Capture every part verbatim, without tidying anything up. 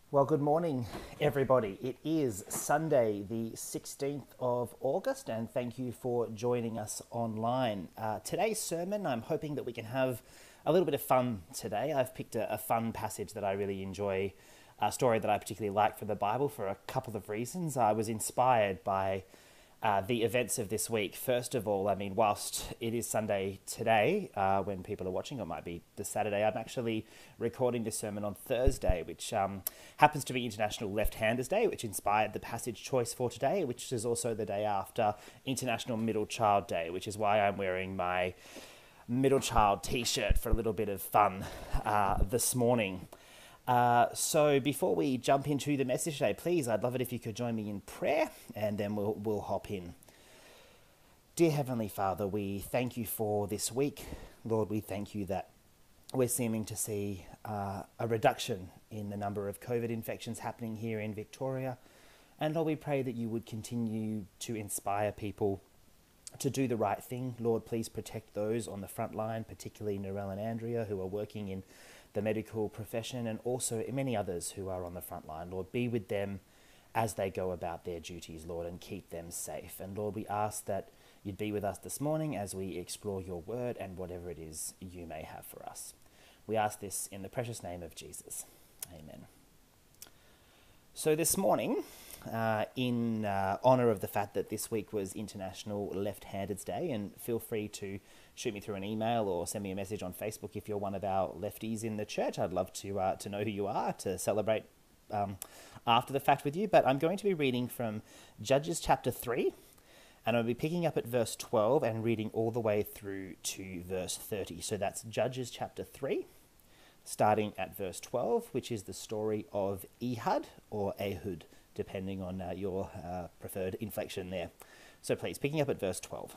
Well, good morning, everybody. It is Sunday, the sixteenth of August, and thank you for joining us online. Uh, today's sermon, I'm hoping that we can have a little bit of fun today. I've picked a, a fun passage that I really enjoy, a story that I particularly like from the Bible for a couple of reasons. I was inspired by Uh, the events of this week. First of all, I mean, whilst it is Sunday today, uh, when people are watching, it might be the Saturday, I'm actually recording this sermon on Thursday, which um, happens to be International Left-Handers Day, which inspired the passage choice for today, which is also the day after International Middle Child Day, which is why I'm wearing my middle child t-shirt for a little bit of fun uh, this morning. Uh, so before we jump into the message today, please, I'd love it if you could join me in prayer, and then we'll we'll hop in. Dear Heavenly Father, we thank you for this week. Lord, we thank you that we're seeming to see uh, a reduction in the number of COVID infections happening here in Victoria. And Lord, we pray that you would continue to inspire people to do the right thing. Lord, please protect those on the front line, particularly Narelle and Andrea, who are working in the medical profession, and also many others who are on the front line. Lord, be with them as they go about their duties, Lord, and keep them safe. And Lord, we ask that you'd be with us this morning as we explore your word and whatever it is you may have for us. We ask this in the precious name of Jesus. Amen. So this morning, uh, in uh, honour of the fact that this week was International Left-Handers Day, and feel free to shoot me through an email or send me a message on Facebook if you're one of our lefties in the church. I'd love to uh, to know who you are, to celebrate um, after the fact with you. But I'm going to be reading from Judges chapter three, and I'll be picking up at verse twelve and reading all the way through to verse thirty. So that's Judges chapter three, starting at verse twelve, which is the story of Ehud or Ehud, depending on uh, your uh, preferred inflection there. So please, picking up at verse twelve.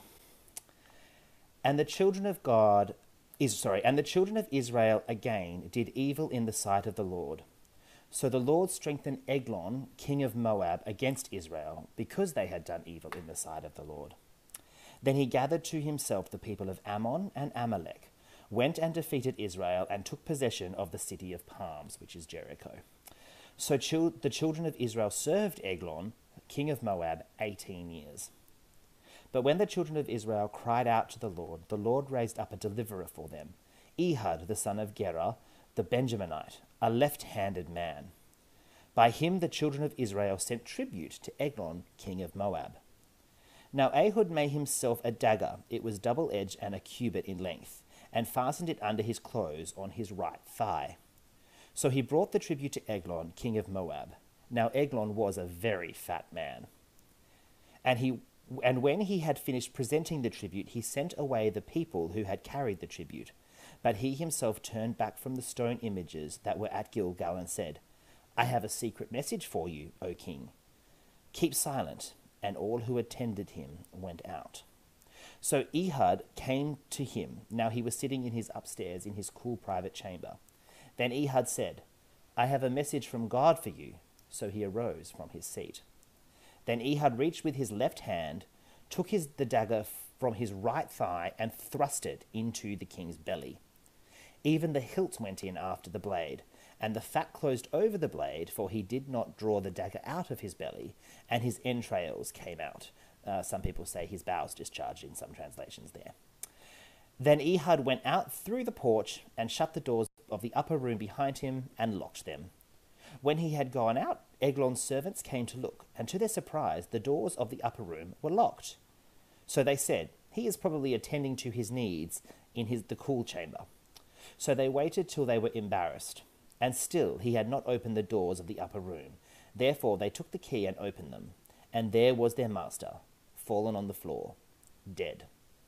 And the children of God is sorry, and the children of Israel again did evil in the sight of the Lord. So the Lord strengthened Eglon, king of Moab, against Israel, because they had done evil in the sight of the Lord. Then he gathered to himself the people of Ammon and Amalek, went and defeated Israel, and took possession of the city of palms, which is Jericho. So chil- the children of Israel served Eglon, king of Moab, eighteen years. But when the children of Israel cried out to the Lord, the Lord raised up a deliverer for them, Ehud the son of Gera, the Benjaminite, a left-handed man. By him the children of Israel sent tribute to Eglon, king of Moab. Now Ehud made himself a dagger, it was double-edged and a cubit in length, and fastened it under his clothes on his right thigh. So he brought the tribute to Eglon, king of Moab. Now Eglon was a very fat man. And he and when he had finished presenting the tribute, he sent away the people who had carried the tribute. But he himself turned back from the stone images that were at Gilgal and said, I have a secret message for you, O king. Keep silent. And all who attended him went out. So Ehud came to him. Now he was sitting in his upstairs in his cool private chamber. Then Ehud said, I have a message from God for you. So he arose from his seat. Then Ehud reached with his left hand, took his, the dagger from his right thigh, and thrust it into the king's belly. Even the hilt went in after the blade, and the fat closed over the blade, for he did not draw the dagger out of his belly, and his entrails came out. Uh, some people say his bowels discharged in some translations there. Then Ehud went out through the porch and shut the doors of the upper room behind him and locked them. When he had gone out, Eglon's servants came to look, and to their surprise, the doors of the upper room were locked. So they said, he is probably attending to his needs in his the cool chamber. So they waited till they were embarrassed, and still he had not opened the doors of the upper room. Therefore they took the key and opened them, and there was their master, fallen on the floor, dead.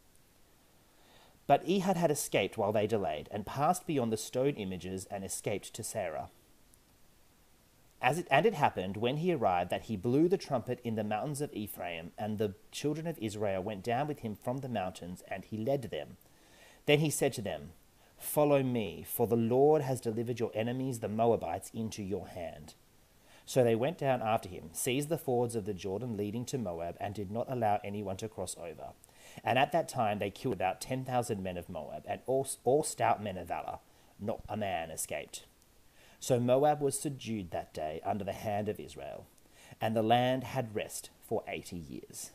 But Ehud had escaped while they delayed, and passed beyond the stone images and escaped to Sarah. As it, and it happened, when he arrived, that he blew the trumpet in the mountains of Ephraim, and the children of Israel went down with him from the mountains, and he led them. Then he said to them, Follow me, for the Lord has delivered your enemies, the Moabites, into your hand. So they went down after him, seized the fords of the Jordan leading to Moab, and did not allow anyone to cross over. And at that time they killed about ten thousand men of Moab, and all, all stout men of valor. Not a man escaped. So Moab was subdued that day under the hand of Israel, and the land had rest for eighty years.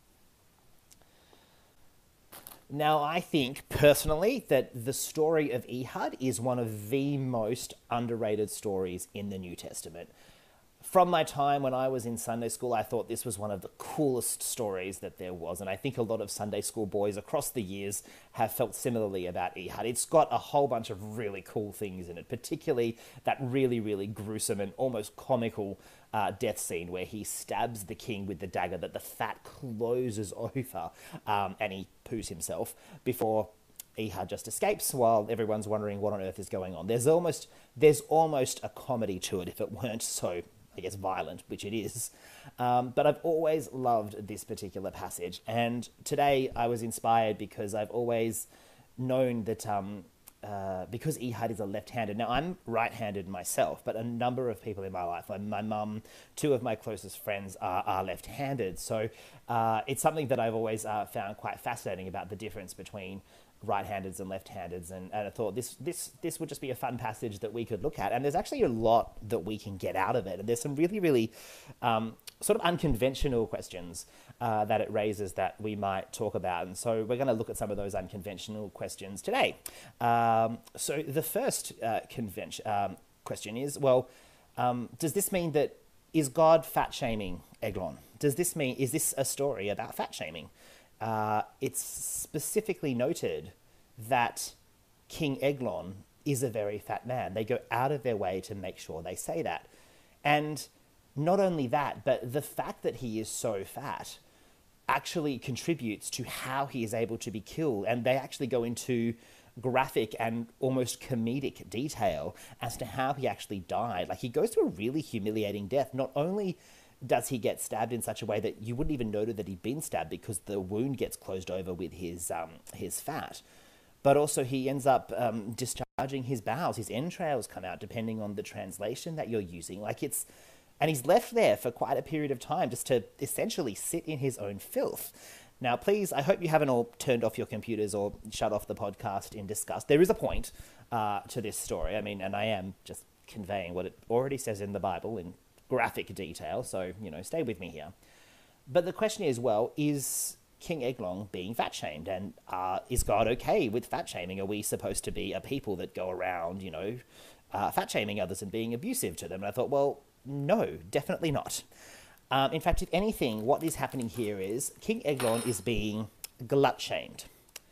Now, I think personally that the story of Ehud is one of the most underrated stories in the New Testament. From my time when I was in Sunday school, I thought this was one of the coolest stories that there was. And I think a lot of Sunday school boys across the years have felt similarly about Ehud. It's got a whole bunch of really cool things in it, particularly that really, really gruesome and almost comical uh, death scene where he stabs the king with the dagger that the fat closes over um, and he poos himself before Ehud just escapes while everyone's wondering what on earth is going on. There's almost, there's almost a comedy to it if it weren't so, I guess, violent, which it is. Um, but I've always loved this particular passage. And today I was inspired because I've always known that um, uh, because Ehud is a left-handed. Now, I'm right-handed myself, but a number of people in my life, like my mum, two of my closest friends are, are left-handed. So uh, it's something that I've always uh, found quite fascinating about the difference between right-handeds and left-handeds, and, and I thought this this this would just be a fun passage that we could look at, and there's actually a lot that we can get out of it, and there's some really, really um, sort of unconventional questions uh, that it raises that we might talk about, and so we're going to look at some of those unconventional questions today. Um, so the first uh, convention um, question is, well, um, does this mean that, is God fat-shaming Eglon? Does this mean, is this a story about fat-shaming? Uh, it's specifically noted that King Eglon is a very fat man. They go out of their way to make sure they say that. And not only that, but the fact that he is so fat actually contributes to how he is able to be killed. And they actually go into graphic and almost comedic detail as to how he actually died. Like, he goes through a really humiliating death. Not only does he get stabbed in such a way that you wouldn't even know that he'd been stabbed because the wound gets closed over with his um, his fat, but also he ends up um, discharging his bowels. His entrails come out, depending on the translation that you're using. Like it's, and he's left there for quite a period of time just to essentially sit in his own filth. Now, please, I hope you haven't all turned off your computers or shut off the podcast in disgust. There is a point uh, to this story. I mean, and I am just conveying what it already says in the Bible in graphic detail, so, you know, stay with me here. But the question is, well, is King Eglon being fat-shamed? And uh, is God okay with fat-shaming? Are we supposed to be a people that go around, you know, uh, fat-shaming others and being abusive to them? And I thought, well, no, definitely not. Um, in fact, if anything, what is happening here is King Eglon is being glut-shamed.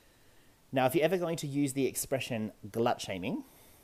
Now, if you're ever going to use the expression glut-shaming,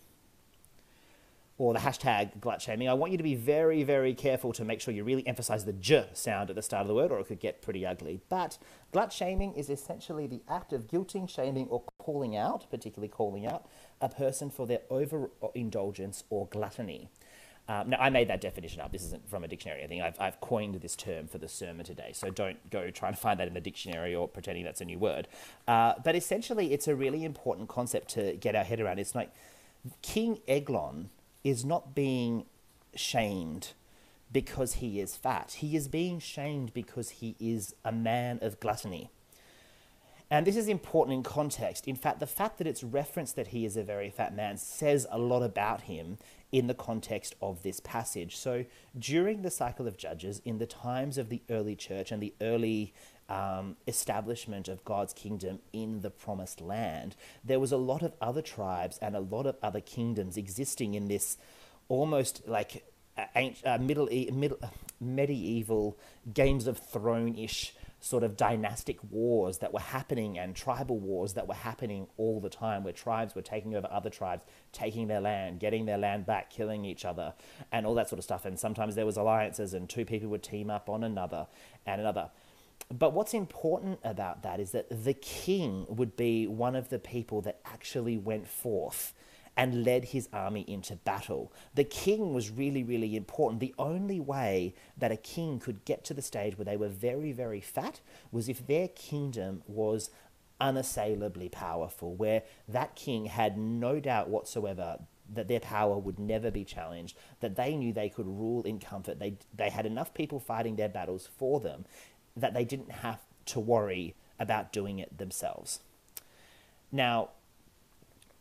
or the hashtag glut-shaming, I want you to be very, very careful to make sure you really emphasize the j sound at the start of the word, or it could get pretty ugly. But glut-shaming is essentially the act of guilting, shaming, or calling out, particularly calling out, a person for their overindulgence or gluttony. Um, now, I made that definition up. This isn't from a dictionary. I think I've, I've coined this term for the sermon today, so don't go trying to find that in the dictionary or pretending that's a new word. Uh, but essentially, it's a really important concept to get our head around. It's like King Eglon is not being shamed because he is fat. He is being shamed because he is a man of gluttony. And this is important in context. In fact, the fact that it's referenced that he is a very fat man says a lot about him in the context of this passage. So during the cycle of Judges, in the times of the early church and the early um, establishment of God's kingdom in the promised land, there was a lot of other tribes and a lot of other kingdoms existing in this almost like uh, middle, middle, medieval Games of Thrones-ish sort of dynastic wars that were happening and tribal wars that were happening all the time, where tribes were taking over other tribes, taking their land, getting their land back, killing each other, and all that sort of stuff. And sometimes there was alliances and two people would team up on another and another. But what's important about that is that the king would be one of the people that actually went forth and led his army into battle. The king was really, really important. The only way that a king could get to the stage where they were very, very fat was if their kingdom was unassailably powerful, where that king had no doubt whatsoever that their power would never be challenged, that they knew they could rule in comfort. They, they had enough people fighting their battles for them that they didn't have to worry about doing it themselves. Now,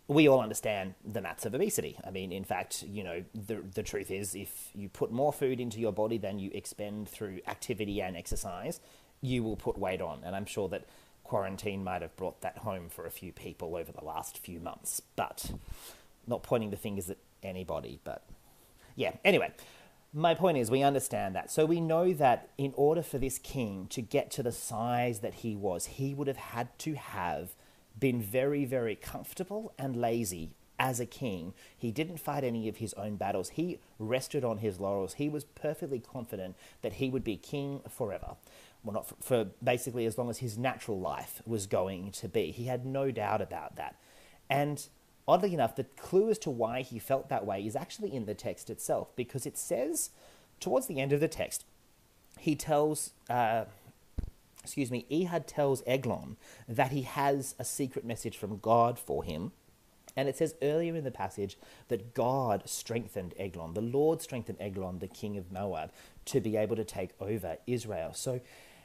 we all understand the maths of obesity. I mean, in fact, you know, the the truth is, if you put more food into your body than you expend through activity and exercise, you will put weight on. And I'm sure that quarantine might have brought that home for a few people over the last few months. But not pointing the fingers at anybody, but yeah. Anyway, my point is, we understand that. So we know that in order for this king to get to the size that he was, he would have had to have been very, very comfortable and lazy as a king. He didn't fight any of his own battles. He rested on his laurels. He was perfectly confident that he would be king forever. Well, not for, for basically as long as his natural life was going to be. He had no doubt about that. And oddly enough, the clue as to why he felt that way is actually in the text itself, because it says towards the end of the text, he tells... Uh, excuse me, Ehud tells Eglon that he has a secret message from God for him. And it says earlier in the passage that God strengthened Eglon. The Lord strengthened Eglon, the king of Moab, to be able to take over Israel. So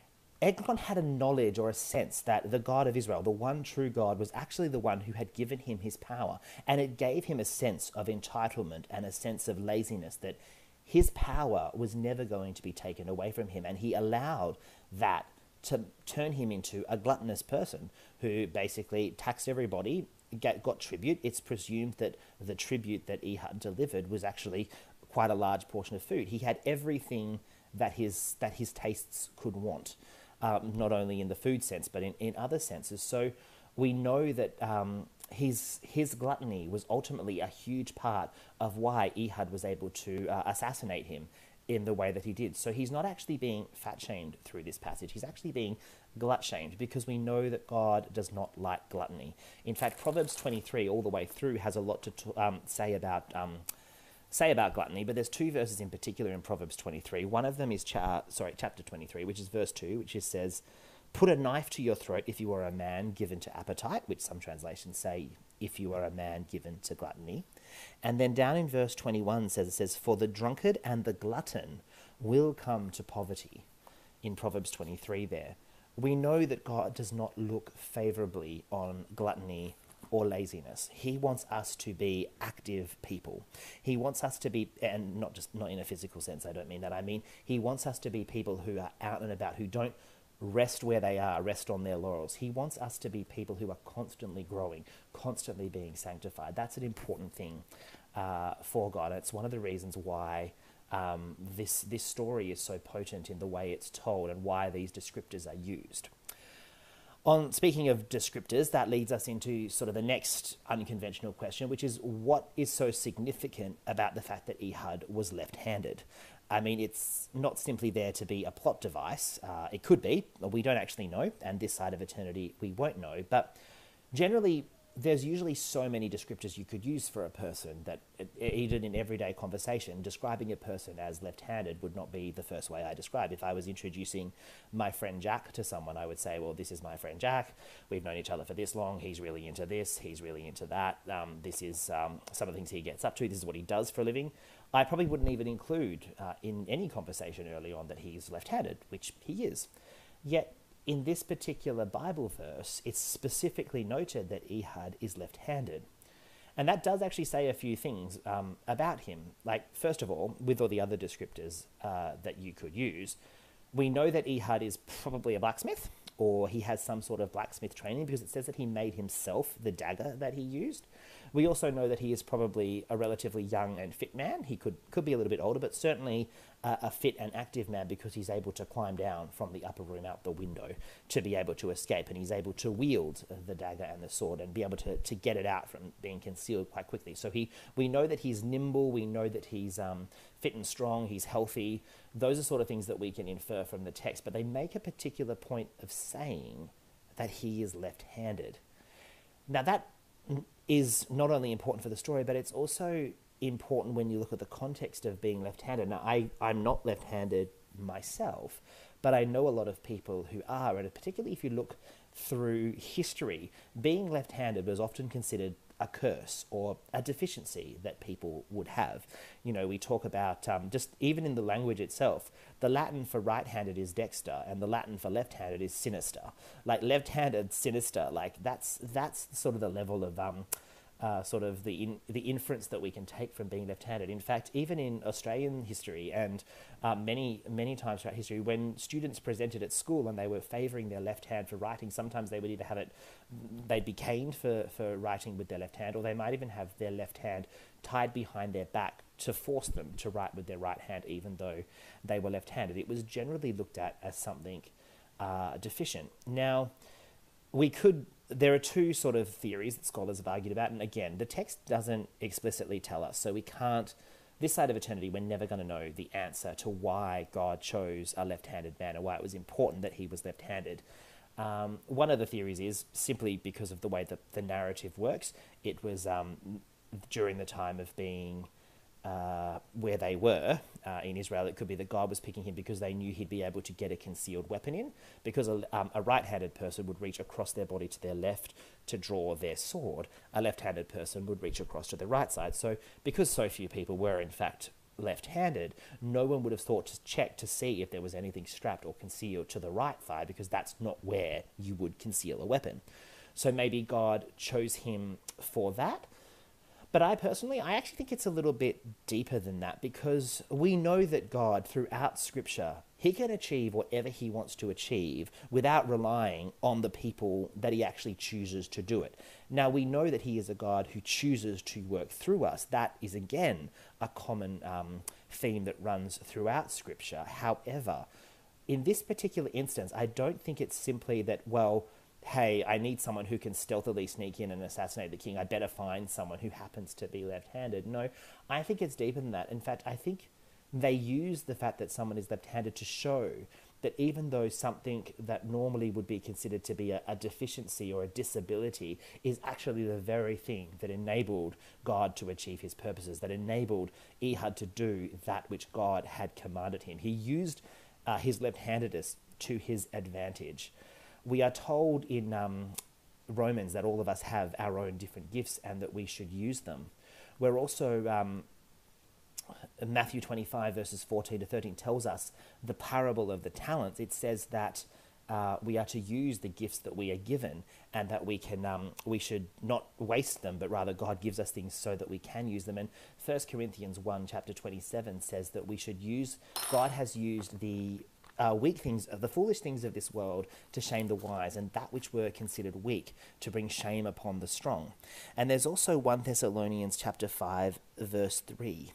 Eglon had a knowledge or a sense that the God of Israel, the one true God, was actually the one who had given him his power. And it gave him a sense of entitlement and a sense of laziness, that his power was never going to be taken away from him. And he allowed that to turn him into a gluttonous person who basically taxed everybody, get, got tribute. It's presumed that the tribute that Ehud delivered was actually quite a large portion of food. He had everything that his that his tastes could want, um, not only in the food sense, but in, in other senses. So we know that um, his his gluttony was ultimately a huge part of why Ehud was able to uh, assassinate him in the way that he did. So he's not actually being fat-shamed through this passage. He's actually being glut-shamed, because we know that God does not like gluttony. In fact, Proverbs twenty-three all the way through has a lot to t- um, say about um, say about gluttony, but there's two verses in particular in Proverbs twenty-three. One of them is cha- sorry, chapter twenty-three, which is verse two, which is says, "Put a knife to your throat if you are a man given to appetite," which some translations say, "if you are a man given to gluttony." And then down in verse twenty-one says, it says, "For the drunkard and the glutton will come to poverty," in Proverbs twenty-three there. We know that God does not look favorably on gluttony or laziness. He wants us to be active people. He wants us to be, and not just not in a physical sense, I don't mean that. I mean, he wants us to be people who are out and about, who don't rest where they are, rest on their laurels. He wants us to be people who are constantly growing, constantly being sanctified. That's an important thing uh, for God. It's one of the reasons why um, this this story is so potent in the way it's told, and why these descriptors are used. On speaking of descriptors, that leads us into sort of the next unconventional question, which is, what is so significant about the fact that Ehud was left-handed? I mean, it's not simply there to be a plot device. Uh, it could be, but we don't actually know, and this side of eternity we won't know. But generally, there's usually so many descriptors you could use for a person that, even in everyday conversation, describing a person as left-handed would not be the first way I describe. If I was introducing my friend Jack to someone, I would say, well, this is my friend Jack. We've known each other for this long. He's really into this. He's really into that. Um, this is um, some of the things he gets up to. This is what he does for a living. I probably wouldn't even include uh, in any conversation early on that he's left-handed, which he is. Yet, in this particular Bible verse, it's specifically noted that Ehud is left-handed. And that does actually say a few things um, about him. Like, first of all, with all the other descriptors uh, that you could use, we know that Ehud is probably a blacksmith, or he has some sort of blacksmith training, because it says that he made himself the dagger that he used. We also know that he is probably a relatively young and fit man. He could, could be a little bit older, but certainly uh, a fit and active man, because he's able to climb down from the upper room out the window to be able to escape, and he's able to wield the dagger and the sword and be able to, to get it out from being concealed quite quickly. So he, we know that he's nimble, we know that he's um, fit and strong, he's healthy. Those are sort of things that we can infer from the text, but they make a particular point of saying that he is left-handed. Now that is not only important for the story, but it's also important when you look at the context of being left-handed. Now, I, I'm not left-handed myself, but I know a lot of people who are, and particularly if you look through history, being left-handed was often considered a curse or a deficiency that people would have. You know, we talk about, um, just even in the language itself, the Latin for right-handed is dexter, and the Latin for left-handed is sinister. Like, left-handed, sinister, like, that's that's sort of the level of um, uh, sort of the in, the inference that we can take from being left-handed. In fact, even in Australian history and uh, many many times throughout history, when students presented at school and they were favouring their left hand for writing, sometimes they would either have it, they'd be caned for, for writing with their left hand, or they might even have their left hand tied behind their back to force them to write with their right hand, even though they were left-handed. It was generally looked at as something uh, deficient. Now, we could, there are two sort of theories that scholars have argued about, and again, the text doesn't explicitly tell us, so we can't, this side of eternity, we're never going to know the answer to why God chose a left-handed man and why it was important that he was left-handed. Um, one of the theories is simply because of the way that the narrative works. It was um, during the time of being uh, where they were uh, in Israel. It could be that God was picking him because they knew he'd be able to get a concealed weapon in, because a, um, a right-handed person would reach across their body to their left to draw their sword. A left-handed person would reach across to the right side. So because so few people were in fact left-handed, no one would have thought to check to see if there was anything strapped or concealed to the right thigh, because that's not where you would conceal a weapon. So maybe God chose him for that. But I personally, I actually think it's a little bit deeper than that, because we know that God, throughout Scripture, he can achieve whatever he wants to achieve without relying on the people that he actually chooses to do it. Now, we know that he is a God who chooses to work through us. That is, again, a common um, theme that runs throughout Scripture. However, in this particular instance, I don't think it's simply that, well, hey, I need someone who can stealthily sneak in and assassinate the king. I better find someone who happens to be left-handed. No, I think it's deeper than that. In fact, I think they use the fact that someone is left-handed to show that even though something that normally would be considered to be a, a deficiency or a disability is actually the very thing that enabled God to achieve his purposes, that enabled Ehud to do that which God had commanded him. He used uh, his left-handedness to his advantage. We are told in um, Romans that all of us have our own different gifts and that we should use them. We're also, um, Matthew twenty-five verses fourteen to thirteen tells us the parable of the talents. It says that uh, we are to use the gifts that we are given, and that we can um, we should not waste them, but rather God gives us things so that we can use them. And First Corinthians one chapter twenty-seven says that we should use, God has used the Uh, weak things, the foolish things of this world to shame the wise, and that which were considered weak to bring shame upon the strong. And there's also First Thessalonians chapter five verse three,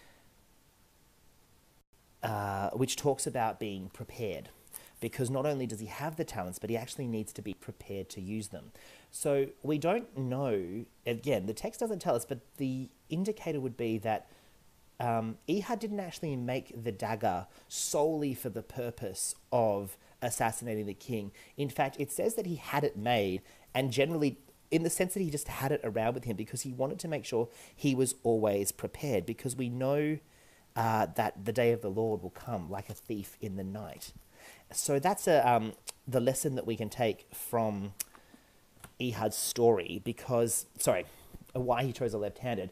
uh, which talks about being prepared, because not only does he have the talents, but he actually needs to be prepared to use them. So we don't know, again, the text doesn't tell us, but the indicator would be that Um, Ehud didn't actually make the dagger solely for the purpose of assassinating the king. In fact, it says that he had it made, and generally in the sense that he just had it around with him because he wanted to make sure he was always prepared, because we know uh, that the day of the Lord will come like a thief in the night. So that's a, um, the lesson that we can take from Ehud's story, because, sorry, why he chose a left-handed.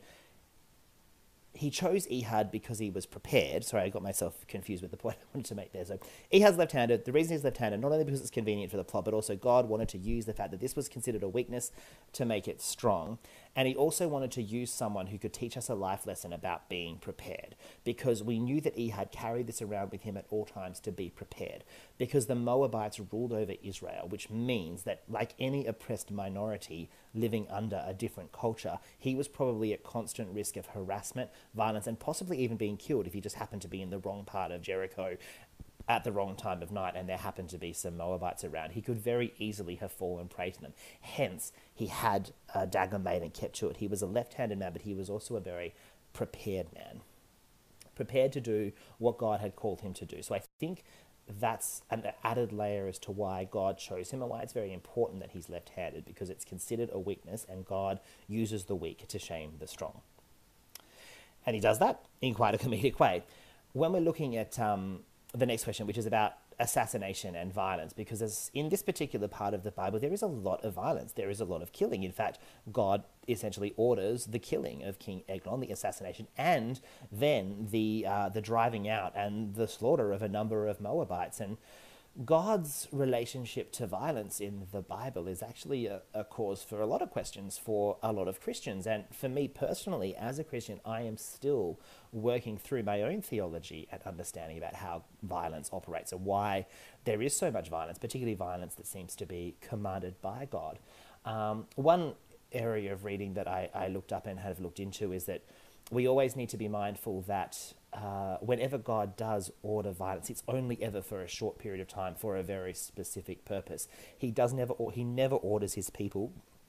He chose Ehud because he was prepared. Sorry, I got myself confused with the point I wanted to make there. So Ehud's left-handed. The reason he's left-handed, not only because it's convenient for the plot, but also God wanted to use the fact that this was considered a weakness to make it strong. And he also wanted to use someone who could teach us a life lesson about being prepared, because we knew that Ehud carried this around with him at all times to be prepared, because the Moabites ruled over Israel, which means that, like any oppressed minority living under a different culture, he was probably at constant risk of harassment, violence, and possibly even being killed if he just happened to be in the wrong part of Jericho at the wrong time of night and there happened to be some Moabites around. He could very easily have fallen prey to them. Hence, he had a dagger made and kept to it. He was a left-handed man, but he was also a very prepared man, prepared to do what God had called him to do. So I think that's an added layer as to why God chose him and why it's very important that he's left-handed, because it's considered a weakness and God uses the weak to shame the strong. And he does that in quite a comedic way. When we're looking at um, the next question, which is about assassination and violence, because as in this particular part of the Bible, there is a lot of violence. There is a lot of killing. In fact, God essentially orders the killing of King Eglon, the assassination, and then the uh, the driving out and the slaughter of a number of Moabites. And God's relationship to violence in the Bible is actually a, a cause for a lot of questions for a lot of Christians. And for me personally, as a Christian, I am still working through my own theology and understanding about how violence operates and why there is so much violence, particularly violence that seems to be commanded by God. Um, one area of reading that I, I looked up and have looked into is that we always need to be mindful that uh, whenever God does order violence, it's only ever for a short period of time for a very specific purpose. He does never, or he never orders his people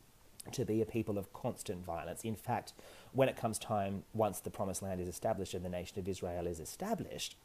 to be a people of constant violence. In fact, when it comes time, once the promised land is established and the nation of Israel is established,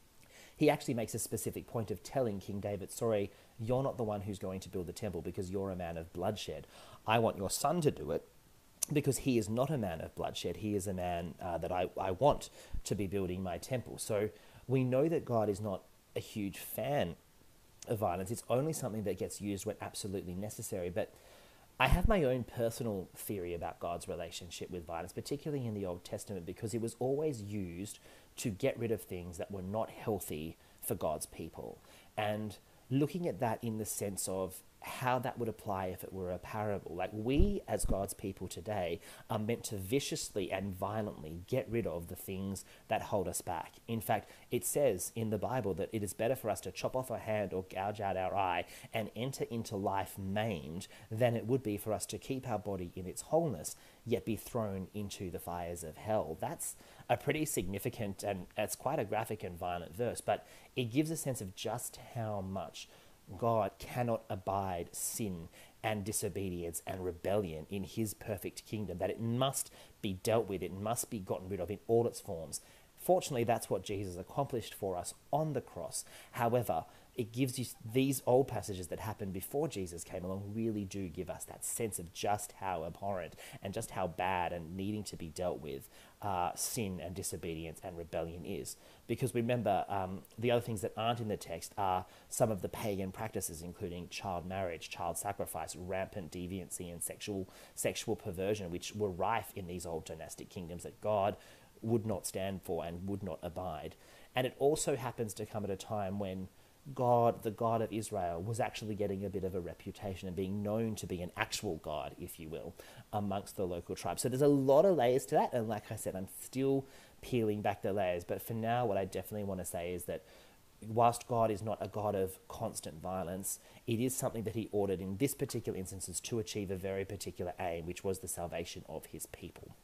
he actually makes a specific point of telling King David, sorry, you're not the one who's going to build the temple because you're a man of bloodshed. I want your son to do it, because he is not a man of bloodshed. He is a man uh, that I, I want to be building my temple. So we know that God is not a huge fan of violence. It's only something that gets used when absolutely necessary. But I have my own personal theory about God's relationship with violence, particularly in the Old Testament, because it was always used to get rid of things that were not healthy for God's people. And looking at that in the sense of how that would apply if it were a parable. Like, we as God's people today are meant to viciously and violently get rid of the things that hold us back. In fact, it says in the Bible that it is better for us to chop off a hand or gouge out our eye and enter into life maimed than it would be for us to keep our body in its wholeness, yet be thrown into the fires of hell. That's a pretty significant, and it's quite a graphic and violent verse, but it gives a sense of just how much God cannot abide sin and disobedience and rebellion in his perfect kingdom, that it must be dealt with, it must be gotten rid of in all its forms. Fortunately, that's what Jesus accomplished for us on the cross. However, it gives you these old passages that happened before Jesus came along really do give us that sense of just how abhorrent and just how bad and needing to be dealt with uh, sin and disobedience and rebellion is. Because remember, um, the other things that aren't in the text are some of the pagan practices, including child marriage, child sacrifice, rampant deviancy, and sexual sexual perversion, which were rife in these old dynastic kingdoms that God would not stand for and would not abide. And it also happens to come at a time when God, the God of Israel, was actually getting a bit of a reputation and being known to be an actual God, if you will, amongst the local tribes. So there's a lot of layers to that. And like I said, I'm still peeling back the layers. But for now, what I definitely want to say is that whilst God is not a God of constant violence, it is something that he ordered in this particular instances to achieve a very particular aim, which was the salvation of his people.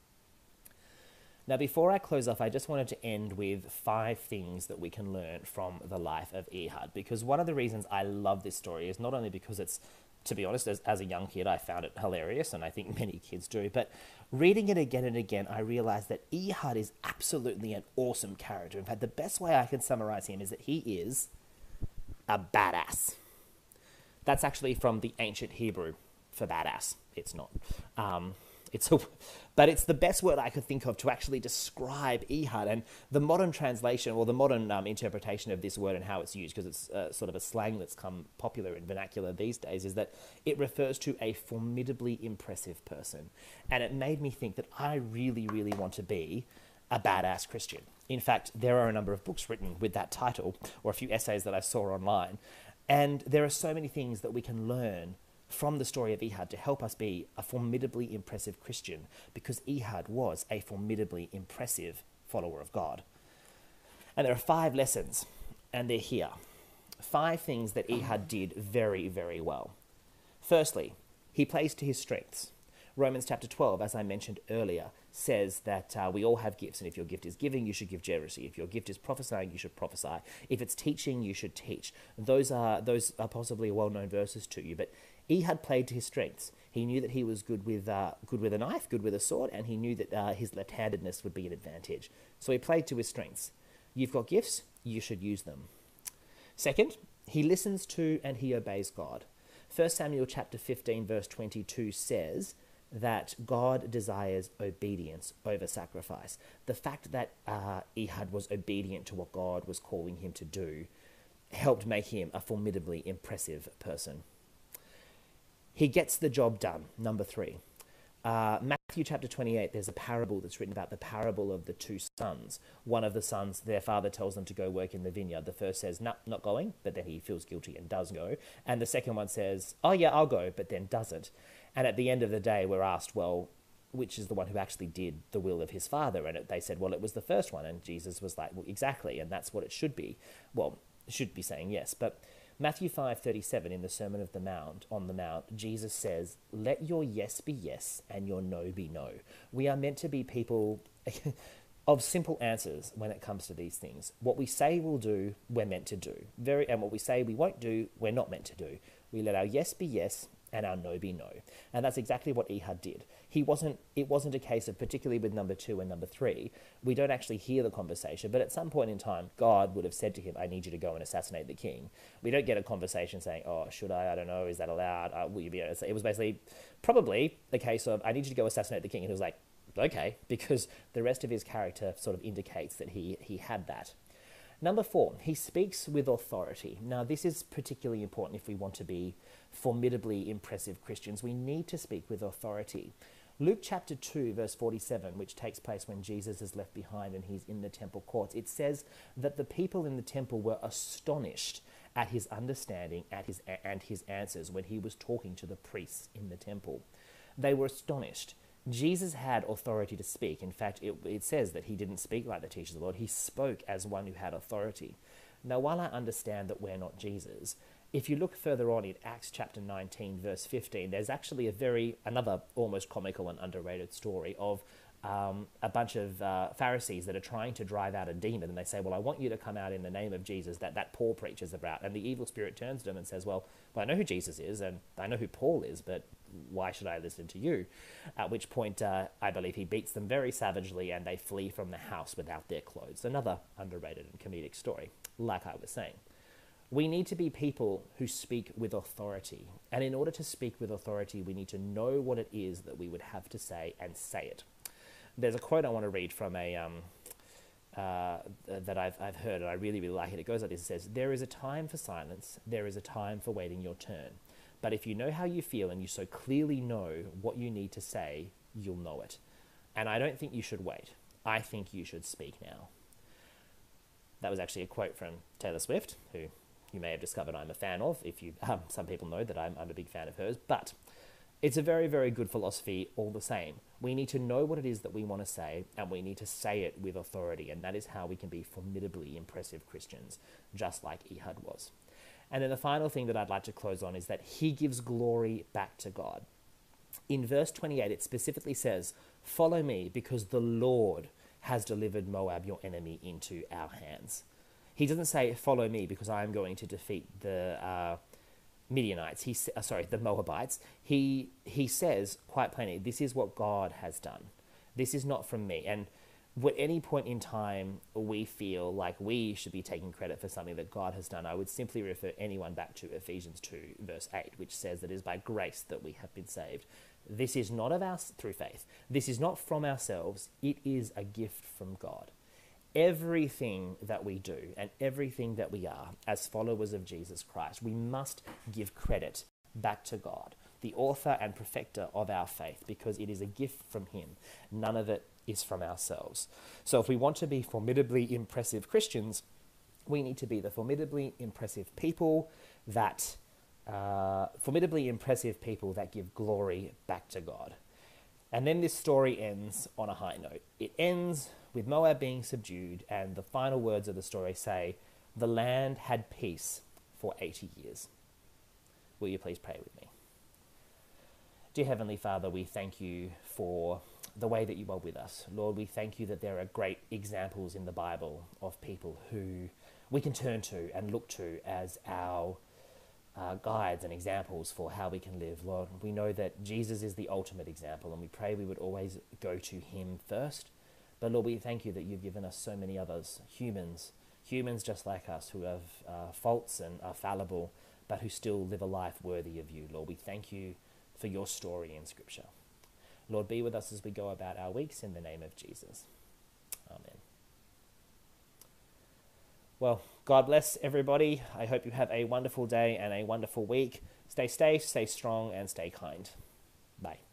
Now, before I close off, I just wanted to end with five things that we can learn from the life of Ehud, because one of the reasons I love this story is not only because it's, to be honest, as, as a young kid, I found it hilarious, and I think many kids do, but reading it again and again, I realized that Ehud is absolutely an awesome character. In fact, the best way I can summarize him is that he is a badass. That's actually from the ancient Hebrew for badass. It's not. Um, It's a, but it's the best word I could think of to actually describe Ehud. And the modern translation, or the modern um, interpretation of this word and how it's used, because it's uh, sort of a slang that's come popular in vernacular these days, is that it refers to a formidably impressive person. And it made me think that I really, really want to be a badass Christian. In fact, there are a number of books written with that title, or a few essays that I saw online. And there are so many things that we can learn from the story of Ehud to help us be a formidably impressive Christian, because Ehud was a formidably impressive follower of God. And there are five lessons, and they're here. Five things that Ehud did very, very well. Firstly, he plays to his strengths. Romans chapter twelve, as I mentioned earlier, says that uh, we all have gifts, and if your gift is giving, you should give generously. If your gift is prophesying, you should prophesy. If it's teaching, you should teach. Those are those are possibly well-known verses to you, but Ehud played to his strengths. He knew that he was good with uh, good with a knife, good with a sword, and he knew that uh, his left-handedness would be an advantage. So he played to his strengths. You've got gifts, you should use them. Second, he listens to and he obeys God. First Samuel chapter fifteen, verse twenty-two says that God desires obedience over sacrifice. The fact that uh, Ehud was obedient to what God was calling him to do helped make him a formidably impressive person. He gets the job done, number three. Uh, Matthew chapter twenty-eight, there's a parable that's written about the parable of the two sons. One of the sons, their father tells them to go work in the vineyard. The first says, no, not going, but then he feels guilty and does go. And the second one says, oh yeah, I'll go, but then doesn't. And at the end of the day, we're asked, well, which is the one who actually did the will of his father? And it, they said, well, it was the first one. And Jesus was like, well, exactly, and that's what it should be. Well, should be saying yes, but Matthew five thirty-seven in the Sermon of the Mount, on the Mount, Jesus says, let your yes be yes and your no be no. We are meant to be people of simple answers when it comes to these things. What we say we'll do, we're meant to do. Very, and what we say we won't do, we're not meant to do. We let our yes be yes and our no be no. And that's exactly what Ehud did. He wasn't, it wasn't a case of, particularly with number two and number three, we don't actually hear the conversation, but at some point in time, God would have said to him, I need you to go and assassinate the king. We don't get a conversation saying, oh, should I? I don't know. Is that allowed? Uh, will you be able to say? It was basically probably the case of, I need you to go assassinate the king. And he was like, okay, because the rest of his character sort of indicates that he, he had that. Number four, he speaks with authority. Now, this is particularly important if we want to be formidably impressive Christians. We need to speak with authority. Luke chapter two, verse forty-seven, which takes place when Jesus is left behind and he's in the temple courts, it says that the people in the temple were astonished at his understanding at his, and his answers when he was talking to the priests in the temple. They were astonished. Jesus had authority to speak. In fact, it, it says that he didn't speak like the teachers of the Lord. He spoke as one who had authority. Now, while I understand that we're not Jesus, if you look further on in Acts chapter nineteen, verse fifteen, there's actually a very, another almost comical and underrated story of um, a bunch of uh, Pharisees that are trying to drive out a demon. And they say, well, I want you to come out in the name of Jesus that that Paul preaches about. And the evil spirit turns to them and says, well, well, I know who Jesus is and I know who Paul is, but why should I listen to you? At which point, uh, I believe he beats them very savagely and they flee from the house without their clothes. Another underrated and comedic story, like I was saying. We need to be people who speak with authority. And in order to speak with authority, we need to know what it is that we would have to say and say it. There's a quote I want to read from a um, uh, that I've, I've heard, and I really, really like it. It goes like this. It says, there is a time for silence. There is a time for waiting your turn. But if you know how you feel and you so clearly know what you need to say, you'll know it. And I don't think you should wait. I think you should speak now. That was actually a quote from Taylor Swift, who you may have discovered I'm a fan of. If you, um, some people know that I'm, I'm a big fan of hers. But it's a very, very good philosophy all the same. We need to know what it is that we want to say, and we need to say it with authority. And that is how we can be formidably impressive Christians, just like Ehud was. And then the final thing that I'd like to close on is that he gives glory back to God. In verse twenty-eight, it specifically says, follow me because the Lord has delivered Moab, your enemy, into our hands. He doesn't say, follow me because I am going to defeat the uh, Midianites, he, uh, sorry, the Moabites. He, he says quite plainly, this is what God has done. This is not from me. And at any point in time we feel like we should be taking credit for something that God has done, I would simply refer anyone back to Ephesians two, verse eight, which says that it is by grace that we have been saved. This is not of us through faith. This is not from ourselves. It is a gift from God. Everything that we do and everything that we are as followers of Jesus Christ, we must give credit back to God, the author and perfecter of our faith, because it is a gift from him. None of it is from ourselves. So if we want to be formidably impressive Christians, we need to be the formidably impressive people that, uh, formidably impressive people that give glory back to God. And then this story ends on a high note. It ends with Moab being subdued, and the final words of the story say, the land had peace for eighty years. Will you please pray with me? Dear Heavenly Father, we thank you for the way that you are with us. Lord, we thank you that there are great examples in the Bible of people who we can turn to and look to as our uh, guides and examples for how we can live. Lord, we know that Jesus is the ultimate example, and we pray we would always go to him first. But Lord, we thank you that you've given us so many others, humans, humans just like us, who have uh, faults and are fallible, but who still live a life worthy of you. Lord, we thank you for your story in Scripture. Lord, be with us as we go about our weeks in the name of Jesus. Amen. Well, God bless everybody. I hope you have a wonderful day and a wonderful week. Stay safe, stay strong, and stay kind. Bye.